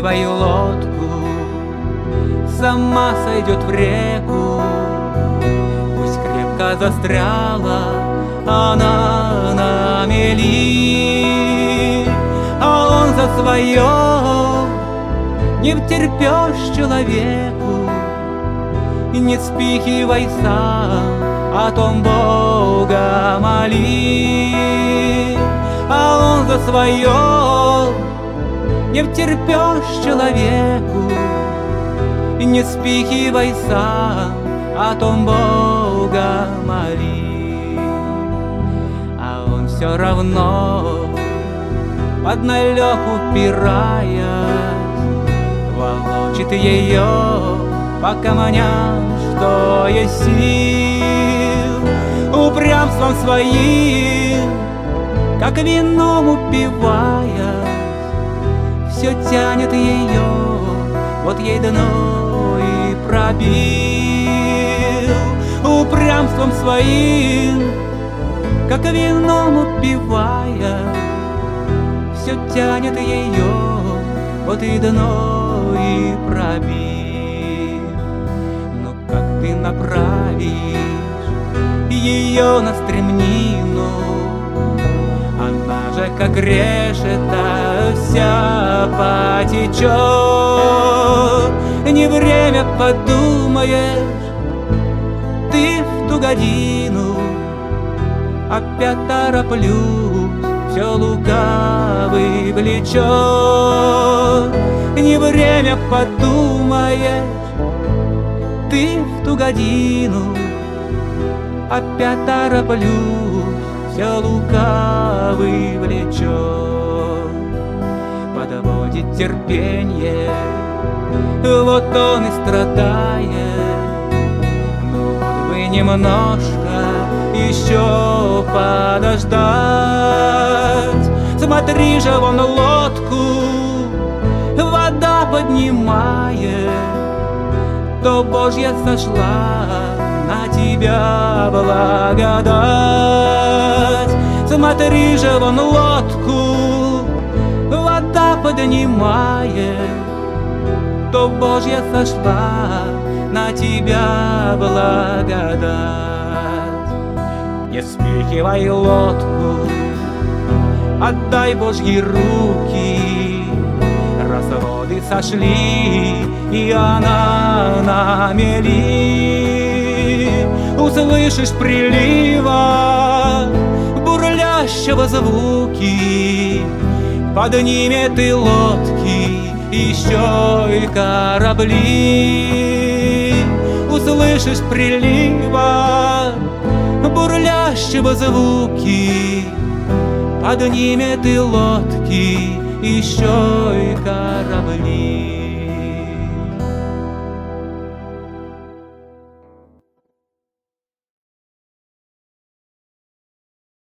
свою лодку, сама сойдет в реку. Пусть крепко застряла она на мели, а он за свое не втерпешь человеку. И не вспихивай сам, о том Бога моли, а он за свое не втерпешь человеку. И не вспихивай сам, о том Бога моли. А он все равно под налёг упираясь волочит ее по камням, что есть сил. Упрямством своим, как вином упиваясь, все тянет ее, вот ей дно и пробил. Упрямством своим, как вином упиваясь, все тянет ее, вот и дно и пробил. Но как ты направишь ее на стремнину, она же как решета вся потечет. Не время подумаешь ты в ту годину, опять тороплюсь, все лукавый влечет. Не время подумаешь ты в ту годину, опять тороплюсь, все лукавый влечет. Подводит терпенье, вот он и страдает. Ну вот бы немножко еще подождать. Смотри же, вон лодку вода поднимает, то Божья сошла на тебя благодать. Смотри же, вон лодку вода поднимает, то Божья сошла на тебя благодать. Не спихивай лодку, отдай Божьи руки. Раз воды сошли, и она на мели, услышишь прилива бурлящего звуки, поднимет и лодки, еще и корабли. Услышишь прилива бурлящего звуки, поднимет и лодки, еще и